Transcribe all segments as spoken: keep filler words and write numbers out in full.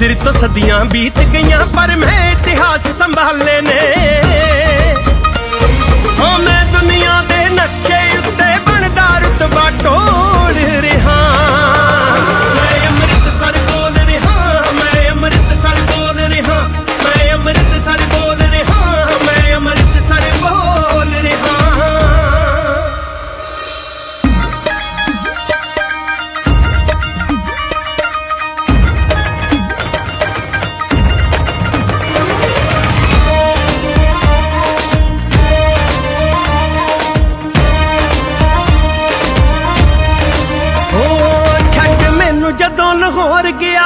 सिर तो सदियां बीत गईयां पर मैं इतिहास संभाले ने। हाँ मैं दुनिया दे नक्शे उत्ते बनदा रुतबा टोल रिहा। मैं अमृतसर बोल रिहा, मैं अमृतसर बोल रिहा, मैं अमृतसर बोल रिहा, मैं अमृतसर बोल रिहा। जदों लाहौर गया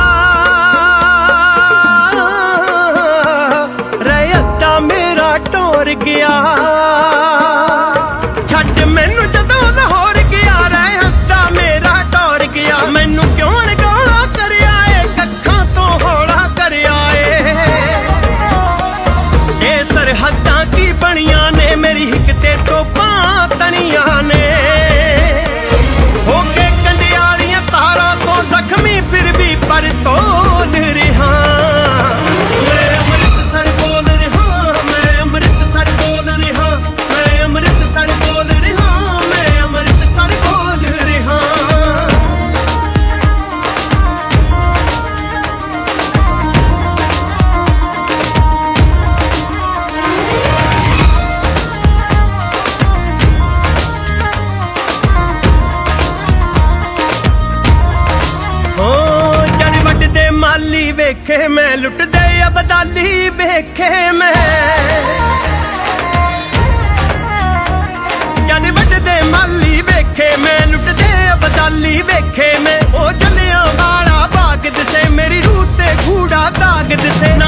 रैयता मेरा टोर गया। छड्ड मैनू जदों लाहौर गया रैयता मेरा टोर गया। मैनू क्यों गाला करया ए कखां तो हौला करया ए। ए सरहदां की बनियां ने मेरी हिक ते तोपां तनियां ने। फिर भी पर तोल रिहा। मैं अमृतसर बोल रिहा, मैं अमृतसर बोल रिहा, मैं अमृतसर बोल रिहा, मैं अमृतसर बोल रिहा। माली वेखे मैं लुट दे अबदाली वेखे मैं। जद वट दे माली वेखे मैं लुट दे अबदाली वेखे मैं। ओ जलियां वाला बाग दिसे मेरी रूह ते कूड़ा दाग दिसे।